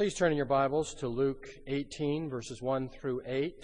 Please turn in your Bibles to Luke 18, verses 1 through 8,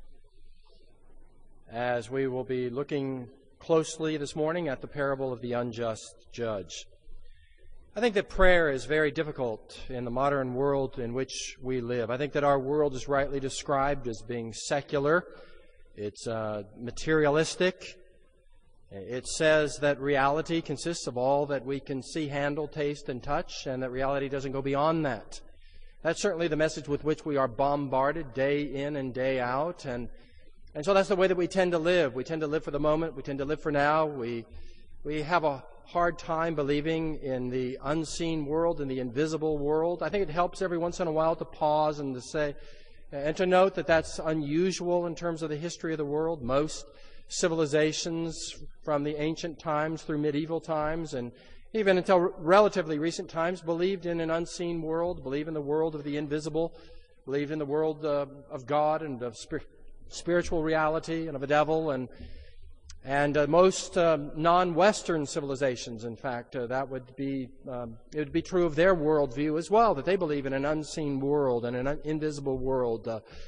as we will be looking closely this morning at the parable of the unjust judge. I think that prayer is very difficult in the modern world in which we live. I think that our world is rightly described as being secular. It's materialistic. It says that reality consists of all that we can see, handle, taste, and touch, and that reality doesn't go beyond that. That's certainly the message with which we are bombarded day in and day out, and so that's the way that we tend to live. We tend to live for the moment. We tend to live for now. We have a hard time believing in the unseen world, in the invisible world. I think it helps every once in a while to pause and to say, and to note that that's unusual in terms of the history of the world. Most civilizations from the ancient times through medieval times and even until relatively recent times believed in an unseen world, believed in the world of the invisible, believed in the world of God and of spiritual reality and of a devil. And most non-Western civilizations, in fact, that would be it would be true of their worldview as well, that they believe in an unseen world and an invisible world,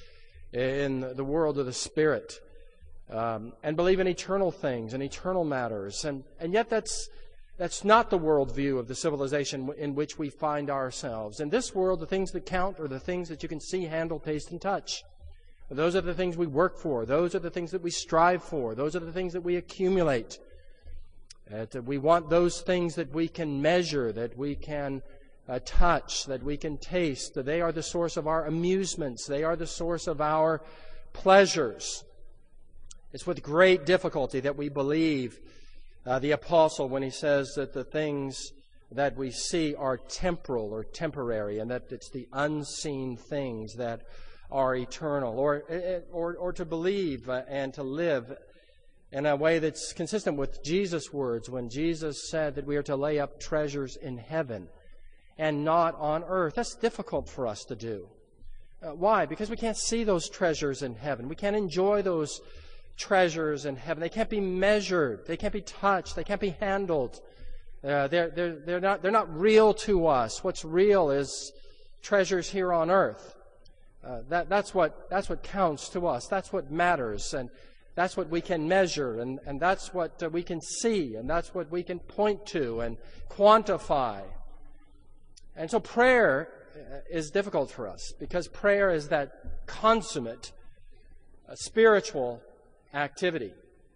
in the world of the Spirit, and believe in eternal things and eternal matters. And yet that's not the worldview of the civilization in which we find ourselves. In this world, the things that count are the things that you can see, handle, taste, and touch. Those are the things we work for. Those are the things that we strive for. Those are the things that we accumulate. We want those things that we can measure, that we can touch, that we can taste. They are the source of our amusements. They are the source of our pleasures. It's with great difficulty that we believe the apostle when he says that the things that we see are temporal or temporary, and that it's the unseen things that are eternal, or to believe and to live in a way that's consistent with Jesus' words when Jesus said that we are to lay up treasures in heaven and not on earth. That's difficult for us to do. Why? Because we can't see those treasures in heaven. We can't enjoy those treasures in heaven. They can't be measured. They can't be touched. They can't be handled. They're not real to us. What's real is treasures here on earth. That's what counts to us. That's what matters, and that's what we can measure, and that's what we can see, and that's what we can point to and quantify. And so prayer is difficult for us because prayer is that consummate spiritual activity.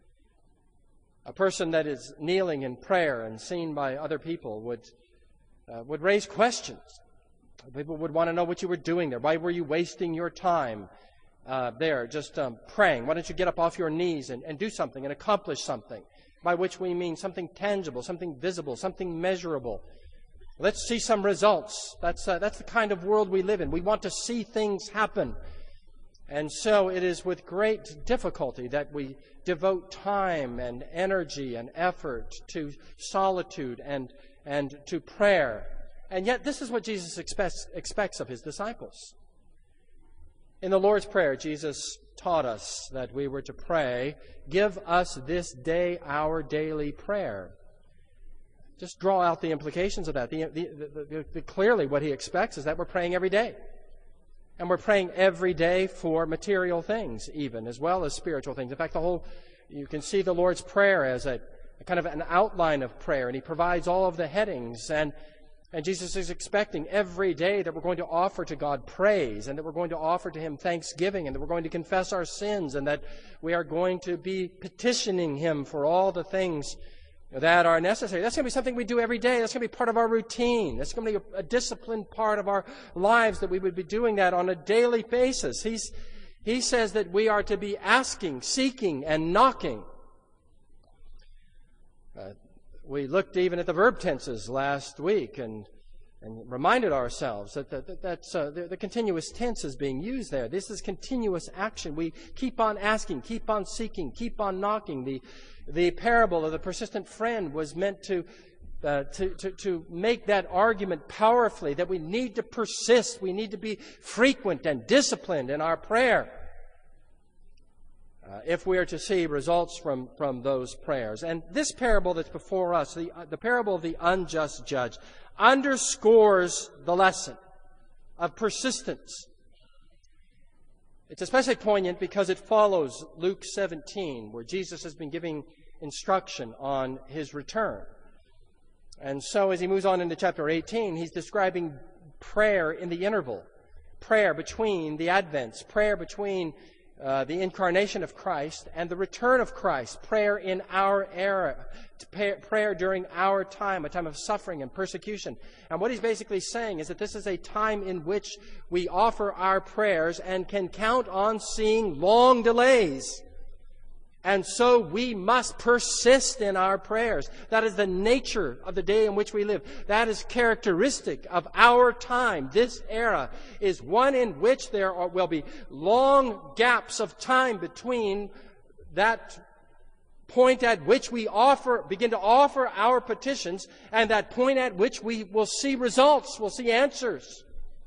A person that is kneeling in prayer and seen by other people would raise questions. People would want to know what you were doing there. Why were you wasting your time there just praying? Why don't you get up off your knees and do something and accomplish something? By which we mean something tangible, something visible, something measurable. Let's see some results. That's the kind of world we live in. We want to see things happen. And so it is with great difficulty that we devote time and energy and effort to solitude and to prayer. And yet this is what Jesus expects of His disciples. In the Lord's Prayer, Jesus taught us that we were to pray, "Give us this day our daily prayer." Just draw out the implications of that. Clearly what He expects is that we're praying every day. And we're praying every day for material things, even, as well as spiritual things. In fact, you can see the Lord's Prayer as a kind of an outline of prayer, and He provides all of the headings. And Jesus is expecting every day that we're going to offer to God praise, and that we're going to offer to Him thanksgiving, and that we're going to confess our sins, and that we are going to be petitioning Him for all the things that are necessary. That's going to be something we do every day. That's going to be part of our routine. That's going to be a disciplined part of our lives, that we would be doing that on a daily basis. He says that we are to be asking, seeking, and knocking. We looked even at the verb tenses last week and reminded ourselves that the continuous tense is being used there. This is continuous action. We keep on asking, keep on seeking, keep on knocking. The parable of the persistent friend was meant to make that argument powerfully, that we need to persist, we need to be frequent and disciplined in our prayer if we are to see results from those prayers. And this parable that's before us, the parable of the unjust judge, underscores the lesson of persistence. It's especially poignant because it follows Luke 17, where Jesus has been giving instruction on his return. And so as he moves on into chapter 18, he's describing prayer in the interval, prayer between the Advents, prayer between the incarnation of Christ and the return of Christ, prayer in our era, prayer during our time, a time of suffering and persecution. And what he's basically saying is that this is a time in which we offer our prayers and can count on seeing long delays. And so we must persist in our prayers. That is the nature of the day in which we live. That is characteristic of our time. This era is one in which there will be long gaps of time between that point at which we begin to offer our petitions and that point at which we will see results, we'll see answers.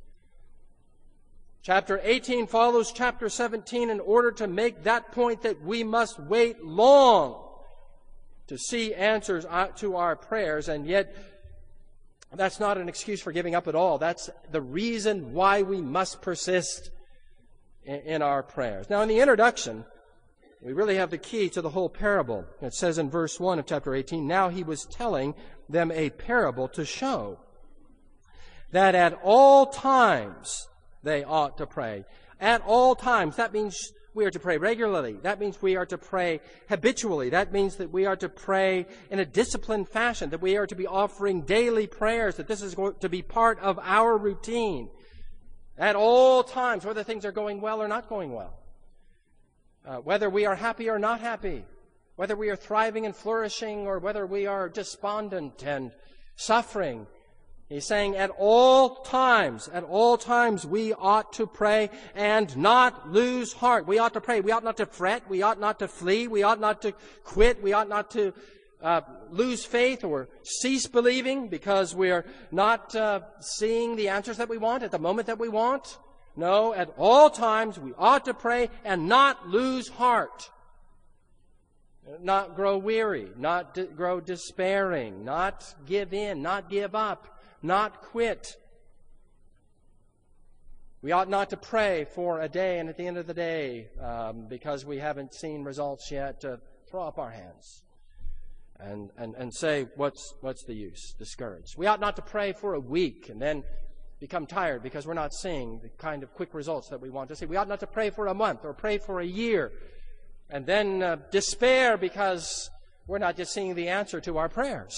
Chapter 18 follows chapter 17 in order to make that point that we must wait long to see answers to our prayers, and yet that's not an excuse for giving up at all. That's the reason why we must persist in our prayers. Now, in the introduction, we really have the key to the whole parable. It says in verse 1 of chapter 18, "Now he was telling them a parable to show that at all times they ought to pray." At all times. That means we are to pray regularly. That means we are to pray habitually. That means that we are to pray in a disciplined fashion, that we are to be offering daily prayers, that this is going to be part of our routine. At all times, whether things are going well or not going well. Whether we are happy or not happy. Whether we are thriving and flourishing or whether we are despondent and suffering. He's saying at all times we ought to pray and not lose heart. We ought to pray. We ought not to fret. We ought not to flee. We ought not to quit. We ought not to lose faith or cease believing because we're not seeing the answers that we want at the moment that we want. No, at all times we ought to pray and not lose heart. Not grow weary, not grow despairing, not give in, not give up. Not quit. We ought not to pray for a day and at the end of the day, because we haven't seen results yet, to throw up our hands and say, what's the use? Discouraged. We ought not to pray for a week and then become tired because we're not seeing the kind of quick results that we want to see. We ought not to pray for a month or pray for a year and then despair because we're not just seeing the answer to our prayers.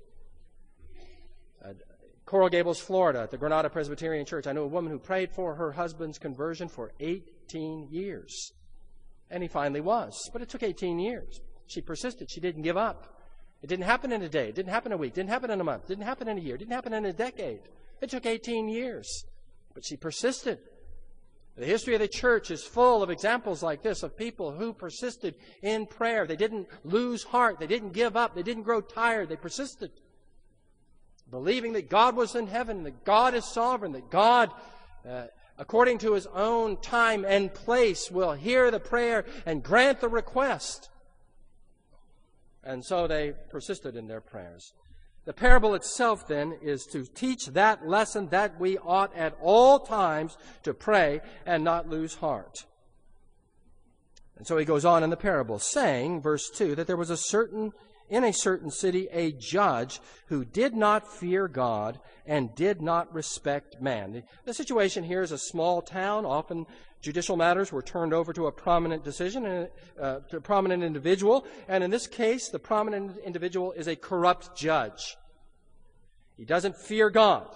Coral Gables, Florida, at the Granada Presbyterian Church, I know a woman who prayed for her husband's conversion for 18 years. And he finally was. But it took 18 years. She persisted. She didn't give up. It didn't happen in a day. It didn't happen in a week. It didn't happen in a month. It didn't happen in a year. It didn't happen in a decade. It took 18 years. But she persisted. The history of the church is full of examples like this, of people who persisted in prayer. They didn't lose heart. They didn't give up. They didn't grow tired. They persisted. Believing that God was in heaven, that God is sovereign, that God, according to His own time and place, will hear the prayer and grant the request. And so they persisted in their prayers. The parable itself, then, is to teach that lesson that we ought at all times to pray and not lose heart. And so he goes on in the parable, saying, verse 2, that there was in a certain city a judge who did not fear God and did not respect man. The situation here is a small town. Often judicial matters were turned over to a prominent to a prominent individual. And in this case, the prominent individual is a corrupt judge. He doesn't fear God.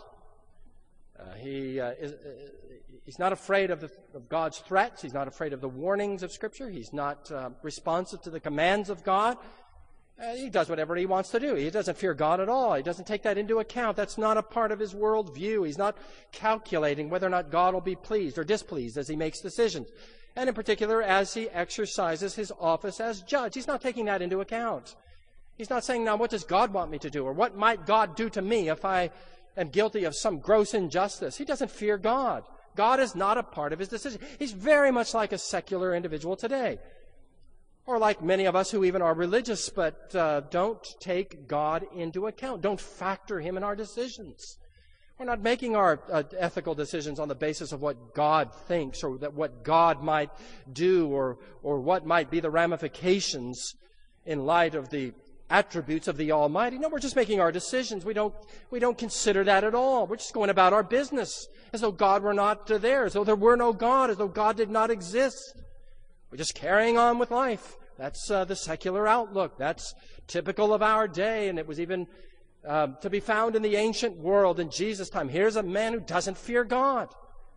He's not afraid of God's threats. He's not afraid of the warnings of Scripture. He's not responsive to the commands of God. He does whatever he wants to do. He doesn't fear God at all. He doesn't take that into account. That's not a part of his worldview. He's not calculating whether or not God will be pleased or displeased as he makes decisions. And in particular, as he exercises his office as judge. He's not taking that into account. He's not saying, now, what does God want me to do? Or what might God do to me if I am guilty of some gross injustice? He doesn't fear God. God is not a part of his decision. He's very much like a secular individual today. Or like many of us who even are religious but don't take God into account, don't factor him in our decisions. We're not making our ethical decisions on the basis of what God thinks or that what God might do or what might be the ramifications in light of the attributes of the Almighty. No, we're just making our decisions. We don't consider that at all. We're just going about our business as though God were not there, as though there were no God, as though God did not exist. We're just carrying on with life. That's the secular outlook. That's typical of our day, and it was even to be found in the ancient world in Jesus' time. Here's a man who doesn't fear God.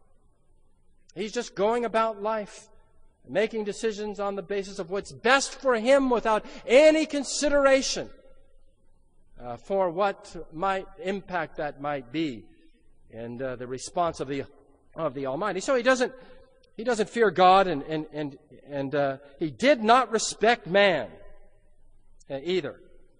He's just going about life, making decisions on the basis of what's best for him without any consideration for what impact that might be and the response of the Almighty. So he doesn't fear God, and he did not respect man either.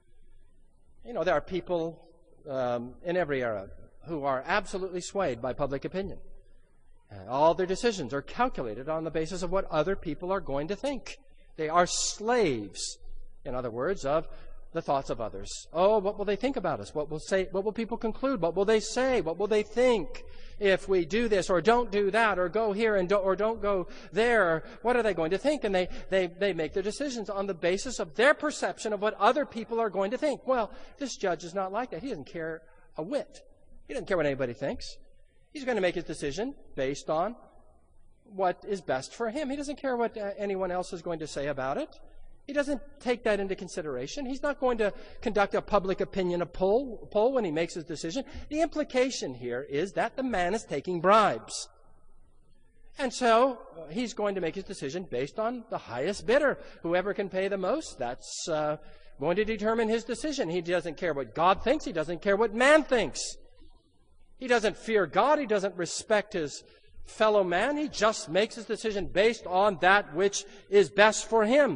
You know, there are people in every era who are absolutely swayed by public opinion. All their decisions are calculated on the basis of what other people are going to think. They are slaves, in other words, of the thoughts of others. Oh, what will they think about us? What will people conclude? What will they say? What will they think if we do this or don't do that or go here and don't go there? What are they going to think? And they make their decisions on the basis of their perception of what other people are going to think. Well, this judge is not like that. He doesn't care a whit. He doesn't care what anybody thinks. He's going to make his decision based on what is best for him. He doesn't care what anyone else is going to say about it. He doesn't take that into consideration. He's not going to conduct a public opinion poll when he makes his decision. The implication here is that the man is taking bribes. And so he's going to make his decision based on the highest bidder. Whoever can pay the most, that's going to determine his decision. He doesn't care what God thinks. He doesn't care what man thinks. He doesn't fear God. He doesn't respect his fellow man. He just makes his decision based on that which is best for him,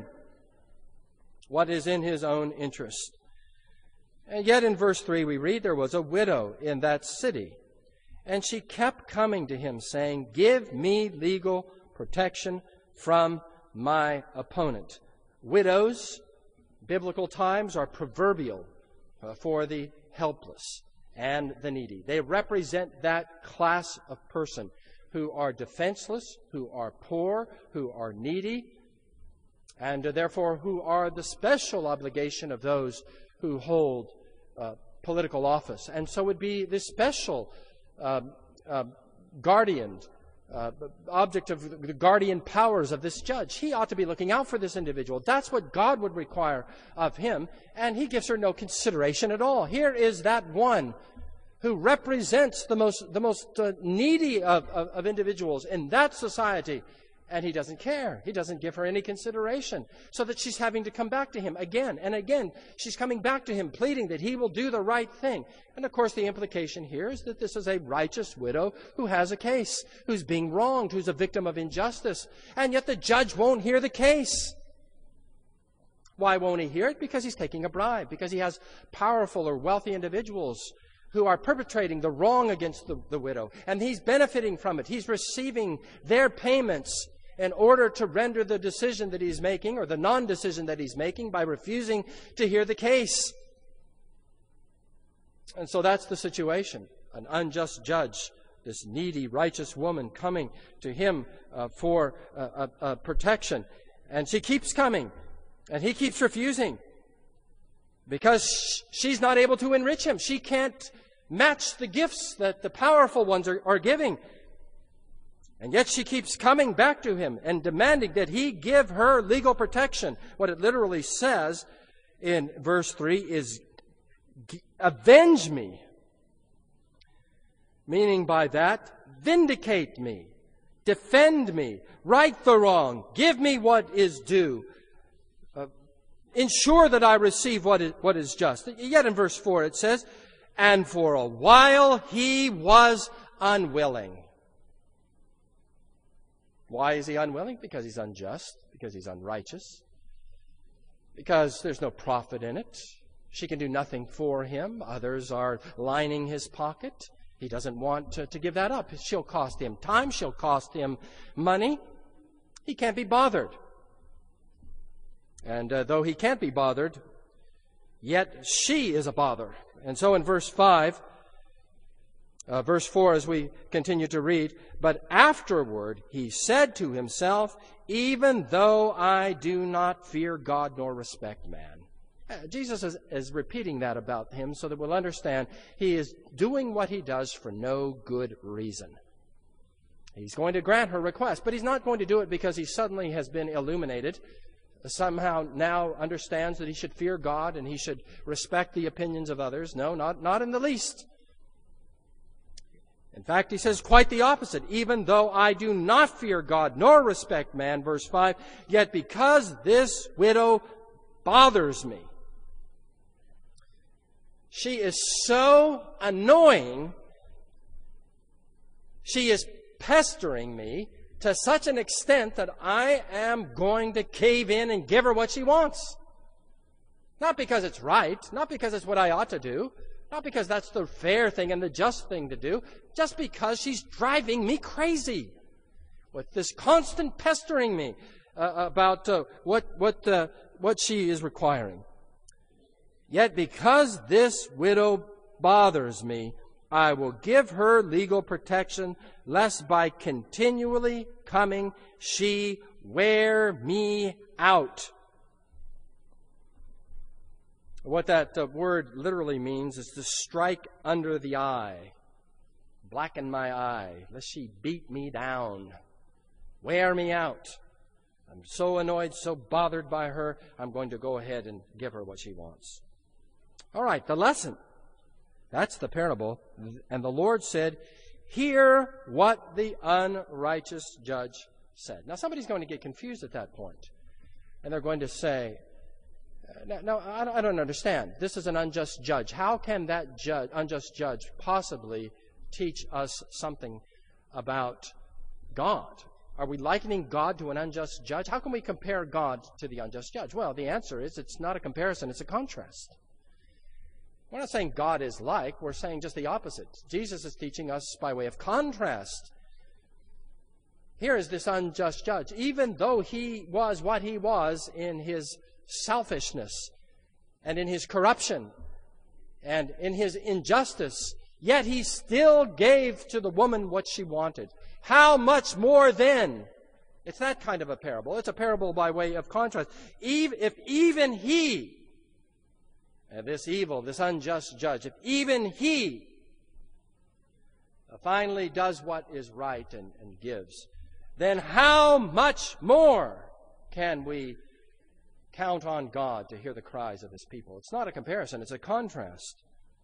what is in his own interest. And yet in verse 3 we read, there was a widow in that city, and she kept coming to him, saying, "Give me legal protection from my opponent." Widows, biblical times, are proverbial for the helpless and the needy. They represent that class of person who are defenseless, who are poor, who are needy, and therefore who are the special obligation of those who hold political office. And so would be the special guardian, object of the guardian powers of this judge. He ought to be looking out for this individual. That's what God would require of him, and he gives her no consideration at all. Here is that one who represents the most needy of individuals in that society, and he doesn't care. He doesn't give her any consideration, so that she's having to come back to him again and again. She's coming back to him, pleading that he will do the right thing. And of course, the implication here is that this is a righteous widow who has a case, who's being wronged, who's a victim of injustice. And yet the judge won't hear the case. Why won't he hear it? Because he's taking a bribe, because he has powerful or wealthy individuals who are perpetrating the wrong against the widow. And he's benefiting from it. He's receiving their payments in order to render the decision that he's making, or the non-decision that he's making, by refusing to hear the case. And so that's the situation. An unjust judge, this needy, righteous woman coming to him for protection. And she keeps coming, and he keeps refusing, because she's not able to enrich him. She can't match the gifts that the powerful ones are giving. And yet she keeps coming back to him and demanding that he give her legal protection. What it literally says in verse 3 is, "Avenge me." Meaning by that, vindicate me, defend me, right the wrong, give me what is due, ensure that I receive what is just. Yet in verse 4 it says, "And for a while he was unwilling." Why is he unwilling? Because he's unjust, because he's unrighteous, because there's no profit in it. She can do nothing for him. Others are lining his pocket. He doesn't want to give that up. She'll cost him time. She'll cost him money. He can't be bothered. And though he can't be bothered, yet she is a bother. And so in verse 5, Verse 4, as we continue to read, but afterward he said to himself, even though I do not fear God nor respect man. Jesus is repeating that about him so that we'll understand he is doing what he does for no good reason. He's going to grant her request, but he's not going to do it because he suddenly has been illuminated, somehow now understands that he should fear God and he should respect the opinions of others. No, not in the least. In fact, he says quite the opposite. Even though I do not fear God nor respect man, verse 5, yet because this widow bothers me. She is so annoying, she is pestering me to such an extent that I am going to cave in and give her what she wants. Not because it's right, not because it's what I ought to do, not because that's the fair thing and the just thing to do, just because she's driving me crazy with this constant pestering me about what she is requiring. Yet because this widow bothers me, I will give her legal protection, lest by continually coming she wear me out. What that word literally means is to strike under the eye, blacken my eye, lest she beat me down, wear me out. I'm so annoyed, so bothered by her, I'm going to go ahead and give her what she wants. All right, the lesson. That's the parable. And the Lord said, hear what the unrighteous judge said. Now, somebody's going to get confused at that point. And they're going to say, no, I don't understand. This is an unjust judge. How can that unjust judge possibly teach us something about God? Are we likening God to an unjust judge? How can we compare God to the unjust judge? Well, the answer is it's not a comparison, it's a contrast. We're not saying God is like, we're saying just the opposite. Jesus is teaching us by way of contrast. Here is this unjust judge. Even though he was what he was in his selfishness and in his corruption and in his injustice, yet he still gave to the woman what she wanted. How much more then? It's that kind of a parable. It's a parable by way of contrast. If even he, this evil, this unjust judge, if even he finally does what is right and gives, then how much more can we count on God to hear the cries of his people? It's not a comparison, it's a contrast.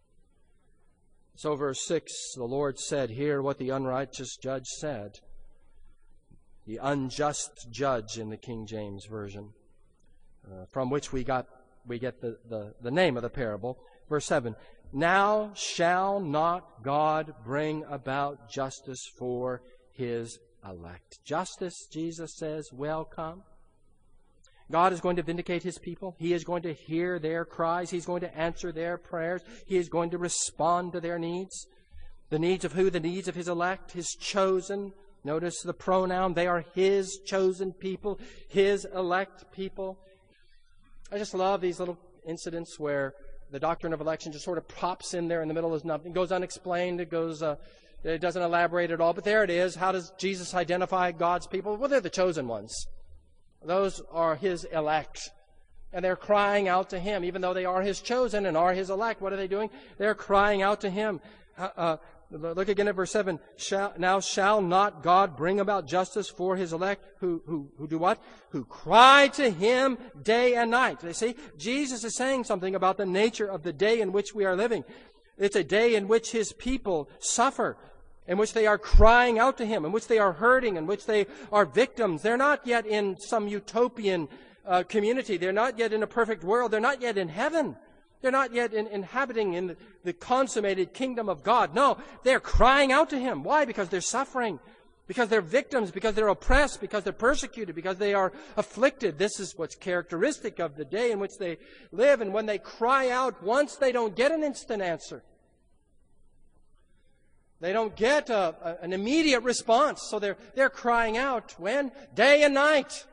So verse 6, the Lord said, hear what the unrighteous judge said. The unjust judge in the King James Version, from which we get the name of the parable. Verse 7, now shall not God bring about justice for his elect. Justice, Jesus says, will come. God is going to vindicate his people. He is going to hear their cries. He's going to answer their prayers. He is going to respond to their needs. The needs of who? The needs of his elect, his chosen. Notice the pronoun. They are his chosen people, his elect people. I just love these little incidents where the doctrine of election just sort of pops in there in the middle of nothing. It goes unexplained. It doesn't elaborate at all. But there it is. How does Jesus identify God's people? Well, they're the chosen ones. Those are his elect. And they're crying out to him. Even though they are his chosen and are his elect, what are they doing? They're crying out to him. Look again at verse 7. Now shall not God bring about justice for his elect who do what? Who cry to him day and night. They see, Jesus is saying something about the nature of the day in which we are living. It's a day in which his people suffer, in which they are crying out to him, in which they are hurting, in which they are victims. They're not yet in some utopian community. They're not yet in a perfect world. They're not yet in heaven. They're not yet inhabiting in the consummated kingdom of God. No, they're crying out to him. Why? Because they're suffering, because they're victims, because they're oppressed, because they're persecuted, because they are afflicted. This is what's characteristic of the day in which they live. And when they cry out once, they don't get an instant answer. They don't get an immediate response. So they're crying out when? Day and night.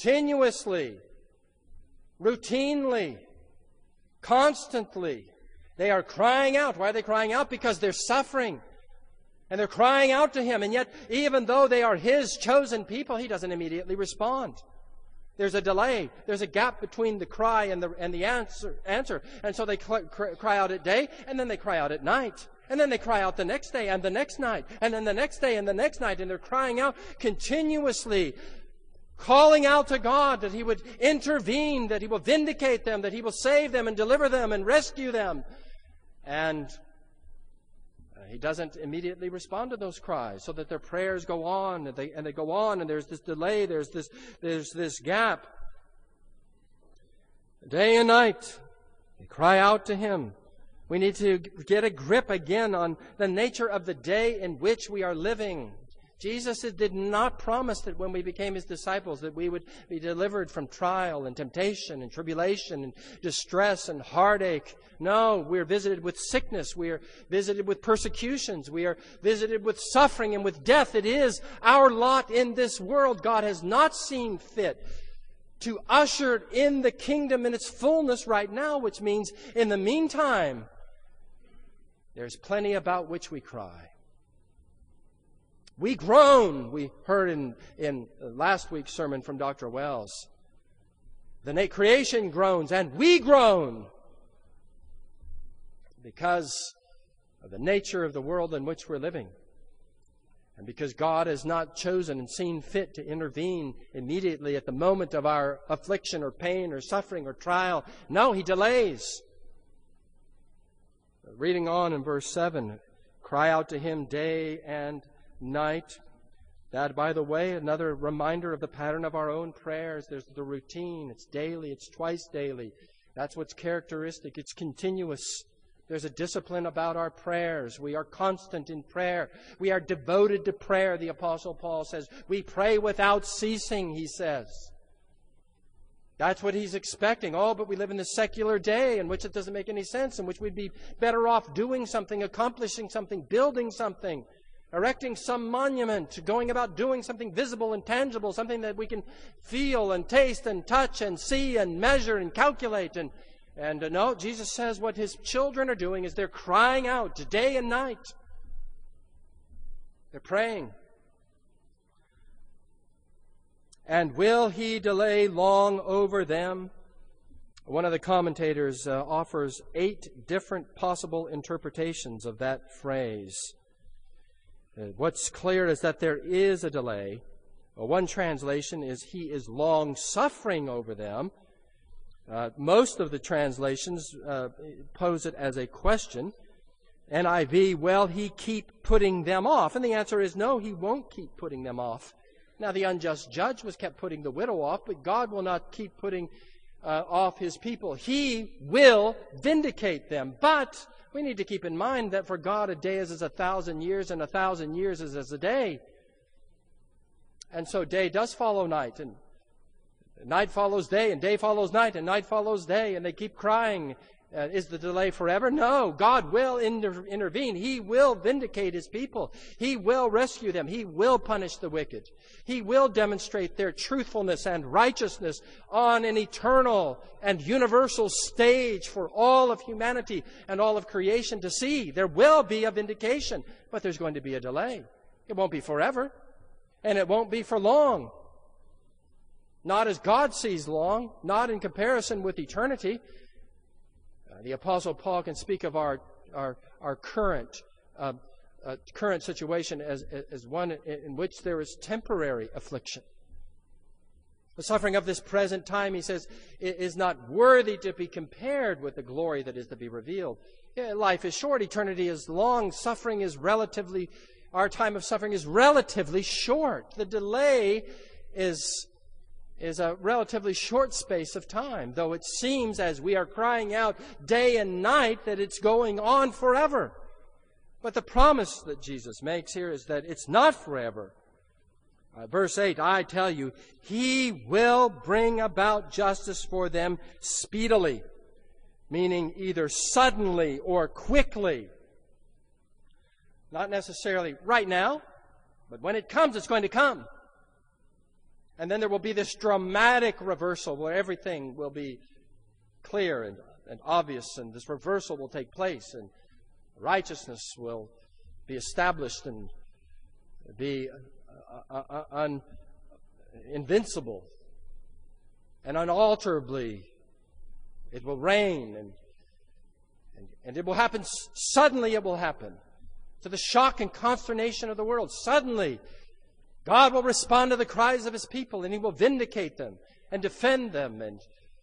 Continuously. Routinely. Constantly. They are crying out. Why are they crying out? Because they're suffering. And they're crying out to Him. And yet, even though they are His chosen people, He doesn't immediately respond. There's a delay. There's a gap between the cry and the answer. And so they cry out at day, and then they cry out at night. And then they cry out the next day and the next night, and then the next day and the next night. And they're crying out continuously, calling out to God that He would intervene, that He will vindicate them, that He will save them and deliver them and rescue them. And He doesn't immediately respond to those cries, so that their prayers go on, and they go on, and there's this delay, there's this gap. Day and night, they cry out to Him. We need to get a grip again on the nature of the day in which we are living. Jesus did not promise that when we became His disciples that we would be delivered from trial and temptation and tribulation and distress and heartache. No, we're visited with sickness. We are visited with persecutions. We are visited with suffering and with death. It is our lot in this world. God has not seen fit to usher in the kingdom in its fullness right now, which means in the meantime, there's plenty about which we cry. We groan, we heard in last week's sermon from Dr. Wells. The creation groans, and we groan because of the nature of the world in which we're living. And because God has not chosen and seen fit to intervene immediately at the moment of our affliction or pain or suffering or trial. No, He delays. Reading on in verse 7, cry out to Him day and night. That, by the way, another reminder of the pattern of our own prayers. There's the routine. It's daily. It's twice daily. That's what's characteristic. It's continuous. There's a discipline about our prayers. We are constant in prayer. We are devoted to prayer, the Apostle Paul says. We pray without ceasing, he says. That's what he's expecting. Oh, but we live in this secular day in which it doesn't make any sense, in which we'd be better off doing something, accomplishing something, building something, erecting some monument, going about doing something visible and tangible, something that we can feel and taste and touch and see and measure and calculate. And no, Jesus says what His children are doing is they're crying out day and night. They're praying. And will He delay long over them? One of the commentators offers 8 different possible interpretations of that phrase. What's clear is that there is a delay. One translation is He is long suffering over them. Most of the translations pose it as a question. NIV, will He keep putting them off? And the answer is no, He won't keep putting them off. Now, the unjust judge was kept putting the widow off, but God will not keep putting off His people. He will vindicate them. But we need to keep in mind that for God a day is as 1,000 years, and 1,000 years is as a day. And so day does follow night, and night follows day, and day follows night, and night follows day, and they keep crying. Is the delay forever? No. God will intervene. He will vindicate His people. He will rescue them. He will punish the wicked. He will demonstrate their truthfulness and righteousness on an eternal and universal stage for all of humanity and all of creation to see. There will be a vindication, but there's going to be a delay. It won't be forever, and it won't be for long. Not as God sees long, not in comparison with eternity. The Apostle Paul can speak of our current situation as one in which there is temporary affliction. The suffering of this present time, he says, is not worthy to be compared with the glory that is to be revealed. Life is short, eternity is long, suffering is relatively, our time of suffering is relatively short. The delay is a relatively short space of time, though it seems as we are crying out day and night that it's going on forever. But the promise that Jesus makes here is that it's not forever. Verse 8, I tell you, He will bring about justice for them speedily, meaning either suddenly or quickly. Not necessarily right now, but when it comes, it's going to come. And then there will be this dramatic reversal where everything will be clear and and obvious, and this reversal will take place, and righteousness will be established and be invincible and unalterably. It will reign, and it will happen suddenly. It will happen to the shock and consternation of the world. Suddenly, God will respond to the cries of His people, and He will vindicate them and defend them, and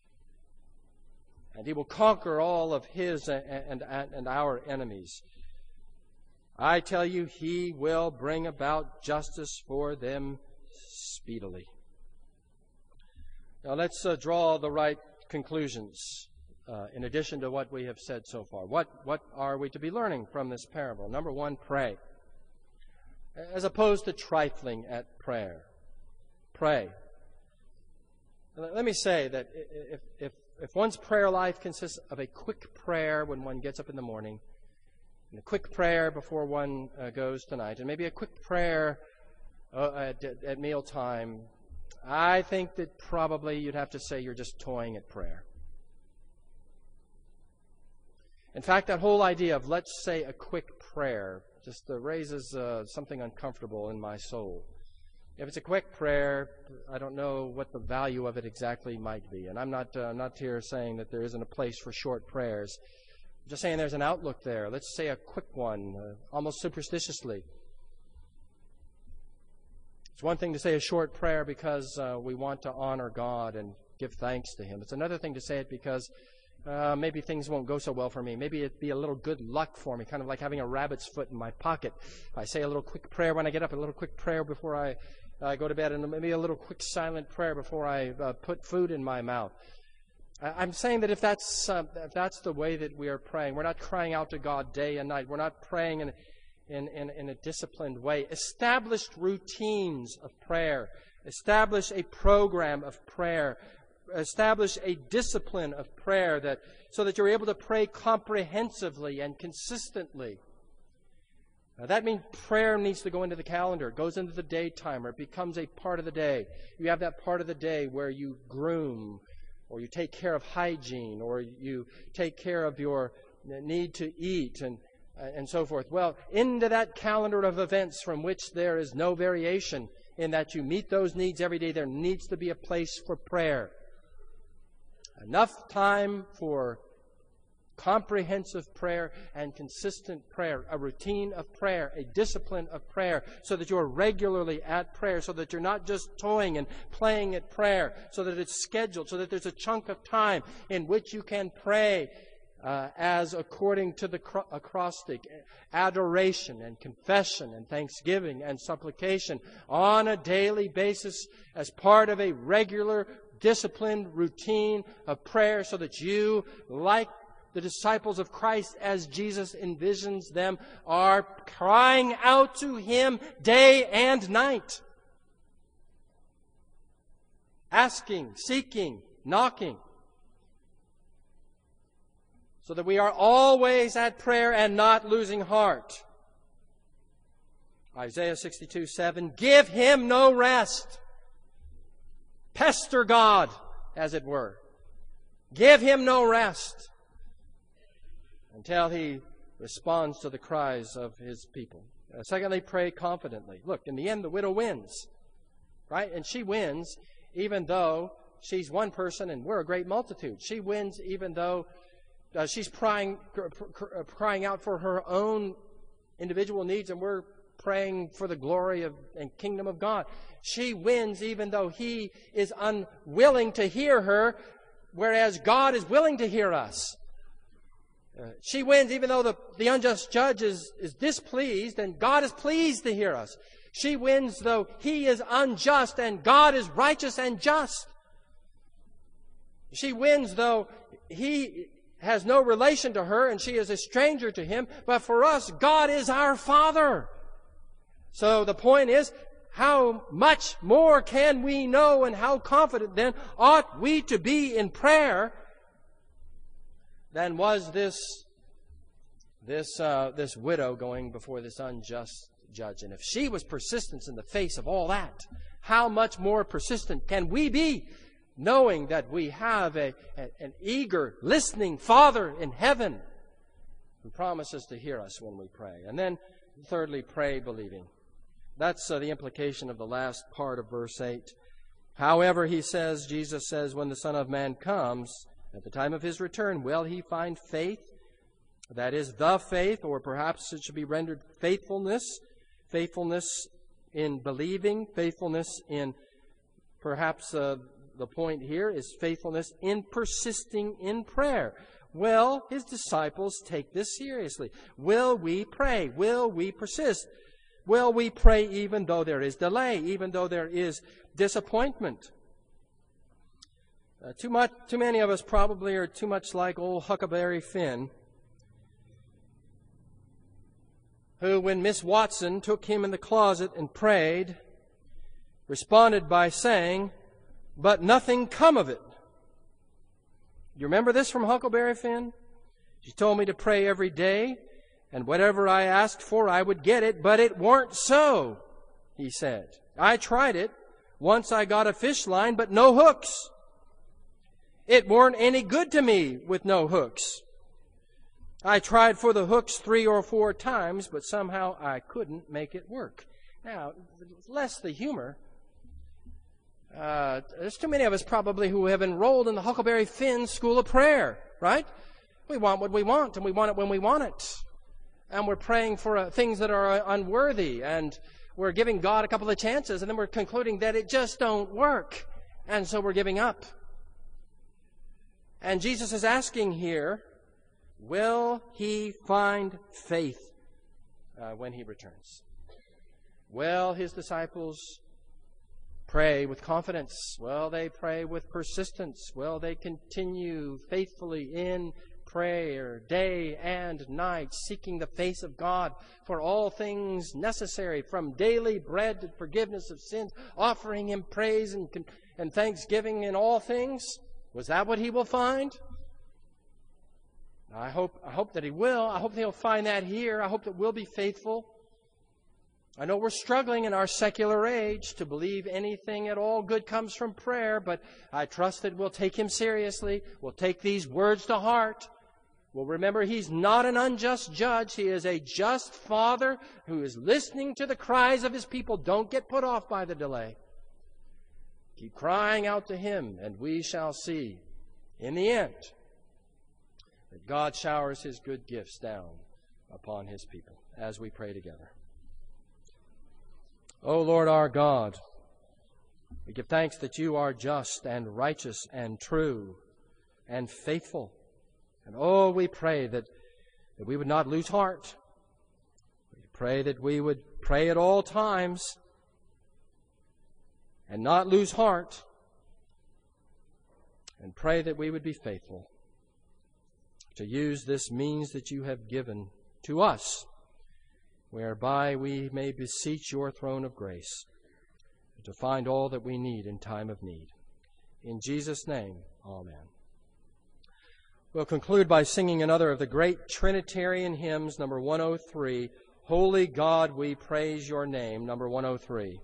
He will conquer all of His and our enemies. I tell you, He will bring about justice for them speedily. Now let's draw the right conclusions in addition to what we have said so far. What are we to be learning from this parable? Number one, pray. As opposed to trifling at prayer. Pray. Let me say that if one's prayer life consists of a quick prayer when one gets up in the morning, and a quick prayer before one goes tonight, and maybe a quick prayer at mealtime, I think that probably you'd have to say you're just toying at prayer. In fact, that whole idea of, let's say, a quick prayer just raises something uncomfortable in my soul. If it's a quick prayer, I don't know what the value of it exactly might be. And I'm not here saying that there isn't a place for short prayers. I'm just saying there's an outlook there. Let's say a quick one, almost superstitiously. It's one thing to say a short prayer because we want to honor God and give thanks to Him. It's another thing to say it because maybe things won't go so well for me. Maybe it'd be a little good luck for me, kind of like having a rabbit's foot in my pocket. If I say a little quick prayer when I get up, a little quick prayer before I go to bed, and maybe a little quick silent prayer before I put food in my mouth. I'm saying that if that's the way that we are praying, we're not crying out to God day and night. We're not praying in a disciplined way. Establish routines of prayer. Establish a program of prayer. Establish a discipline of prayer so that you're able to pray comprehensively and consistently. Now, that means prayer needs to go into the calendar. It goes into the day timer. It becomes a part of the day. You have that part of the day where you groom, or you take care of hygiene, or you take care of your need to eat, and so forth. Well, into that calendar of events from which there is no variation, in that you meet those needs every day, there needs to be a place for prayer. Enough time for comprehensive prayer and consistent prayer, a routine of prayer, a discipline of prayer, so that you're regularly at prayer, so that you're not just toying and playing at prayer, so that it's scheduled, so that there's a chunk of time in which you can pray as according to the acrostic, adoration and confession and thanksgiving and supplication on a daily basis as part of a regular disciplined routine of prayer, so that you, like the disciples of Christ as Jesus envisions them, are crying out to Him day and night. Asking, seeking, knocking. So that we are always at prayer and not losing heart. Isaiah 62:7, give Him no rest. Pester God, as it were. Give Him no rest until He responds to the cries of His people. Secondly, pray confidently. Look, in the end, the widow wins, right? And she wins even though she's one person and we're a great multitude. She wins even though she's crying out for her own individual needs, and we're praying for the glory and kingdom of God. She wins even though He is unwilling to hear her, whereas God is willing to hear us. She wins even though the unjust judge is displeased, and God is pleased to hear us. She wins though He is unjust and God is righteous and just. She wins though He has no relation to her and she is a stranger to Him. But for us, God is our Father. So the point is, how much more can we know, and how confident then ought we to be in prayer than was this widow going before this unjust judge? And if she was persistent in the face of all that, how much more persistent can we be knowing that we have an eager, listening Father in heaven who promises to hear us when we pray. And then, thirdly, pray believing. That's the implication of the last part of verse 8. However, Jesus says, when the Son of Man comes, at the time of his return, will he find faith? That is, the faith, or perhaps it should be rendered faithfulness. Faithfulness in believing, faithfulness in, perhaps the point here is faithfulness in persisting in prayer. Will his disciples take this seriously? Will we pray? Will we persist? Will we pray even though there is delay, even though there is disappointment? Too many of us probably are too much like old Huckleberry Finn, who, when Miss Watson took him in the closet and prayed, responded by saying, "But nothing come of it." You remember this from Huckleberry Finn? She told me to pray every day, and whatever I asked for, I would get it, but it weren't so, he said. I tried it. Once I got a fish line, but no hooks. It weren't any good to me with no hooks. I tried for the hooks 3 or 4 times, but somehow I couldn't make it work. Now, less the humor. There's too many of us probably who have enrolled in the Huckleberry Finn School of Prayer, right? We want what we want, and we want it when we want it. And we're praying for things that are unworthy, and we're giving God a couple of chances, and then we're concluding that it just don't work, and so we're giving up. And Jesus is asking here, will he find faith when he returns? Will his disciples pray with confidence? Will they pray with persistence? Will they continue faithfully in prayer day and night, seeking the face of God for all things necessary, from daily bread to forgiveness of sins, offering him praise and thanksgiving in all things? Was that what he will find? I hope that he will. I hope he'll find that here. I hope that we'll be faithful. I know we're struggling in our secular age to believe anything at all good comes from prayer, but I trust that we'll take him seriously. We'll take these words to heart. We'll remember he's not an unjust judge. He is a just Father who is listening to the cries of his people. Don't get put off by the delay. Keep crying out to him, and we shall see in the end that God showers his good gifts down upon his people as we pray together. O Lord our God, we give thanks that you are just and righteous and true and faithful. And oh, we pray that we would not lose heart. We pray that we would pray at all times and not lose heart, and pray that we would be faithful to use this means that you have given to us, whereby we may beseech your throne of grace to find all that we need in time of need. In Jesus' name, amen. We'll conclude by singing another of the great Trinitarian hymns, number 103, Holy God, we praise your name, number 103.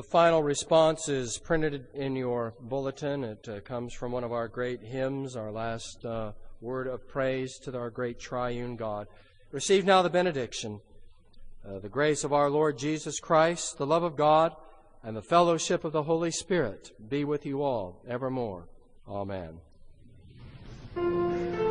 final response is printed in your bulletin. It comes from one of our great hymns, our last word of praise to our great triune God. Receive now the benediction. The grace of our Lord Jesus Christ, the love of God, and the fellowship of the Holy Spirit be with you all evermore. Amen.